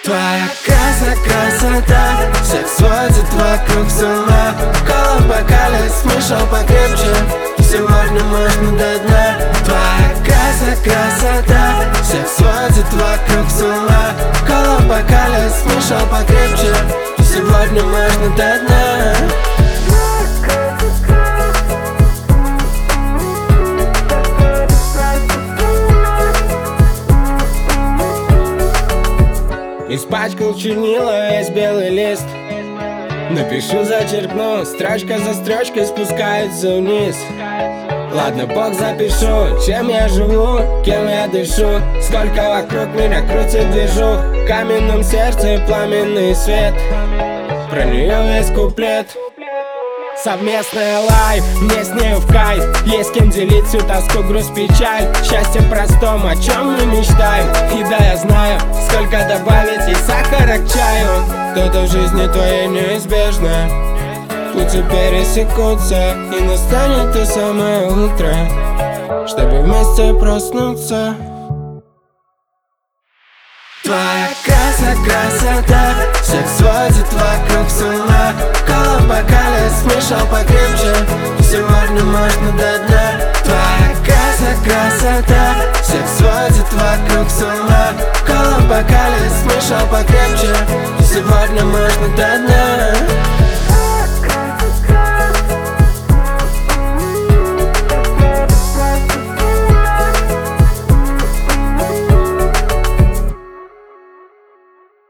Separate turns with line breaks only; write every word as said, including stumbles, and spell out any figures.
Твоя краса, красота всех сводит вокруг с ума. Кола в бокале, смешал покрепче, сегодня можно до дна. Твоя краса, красота всех сводит вокруг с ума. Кола в бокале, смешал покрепче, сегодня можно до дна.
Испачкал чернила весь белый лист. Напишу, зачеркну, строчка за строчкой спускается вниз. Ладно, бог запишу, чем я живу, кем я дышу. Сколько вокруг меня крутит движух, в каменном сердце пламенный свет. Про нее весь куплет. Совместная лайф, мне с нею в кайф. Есть кем делить всю тоску, грусть, печаль. Счастье простом, о чем мы мечтаем. И да, я знаю, сколько добавить ей сахара к чаю. Кто-то в жизни твоей неизбежно, пути пересекутся, и настанет то самое утро, чтобы вместе проснуться.
Твоя краса, красота всех сводит вокруг с ума. Кола в бокале, смешал покрепче, сегодня можно до дна. Твоя краса, красота всех сводит вокруг с ума. Кола в бокале, смешал покрепче, сегодня можно до дна.